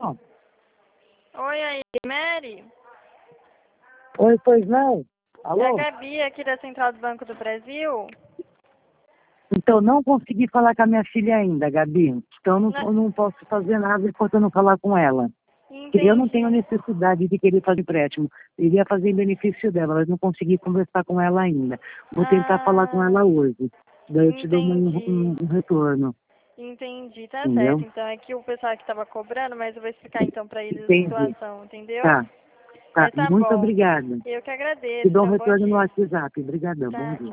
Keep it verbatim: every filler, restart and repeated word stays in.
Alô? Oi, aí, Mary? Oi, pois não? É Alô? a Gabi aqui da Central do Banco do Brasil. Então, não consegui falar com a minha filha ainda, Gabi. Então, não, Na- eu não posso fazer nada enquanto eu não falar com ela. Eu não tenho Entendi. necessidade de querer fazer empréstimo. Eu iria fazer em benefício dela, mas não consegui conversar com ela ainda. Vou tentar falar com Ah, ela hoje. Daí eu te dou um, entendi. um, um retorno. Entendi, tá certo. Entendeu? Então é que o pessoal aqui tava cobrando, mas eu vou explicar então pra eles a Entendi. situação, entendeu? Tá. Tá. Mas tá Muito bom. obrigada. Eu que Te agradeço. dou um Então, bom retorno no dia. WhatsApp. Obrigadão. Bom Tá, dia.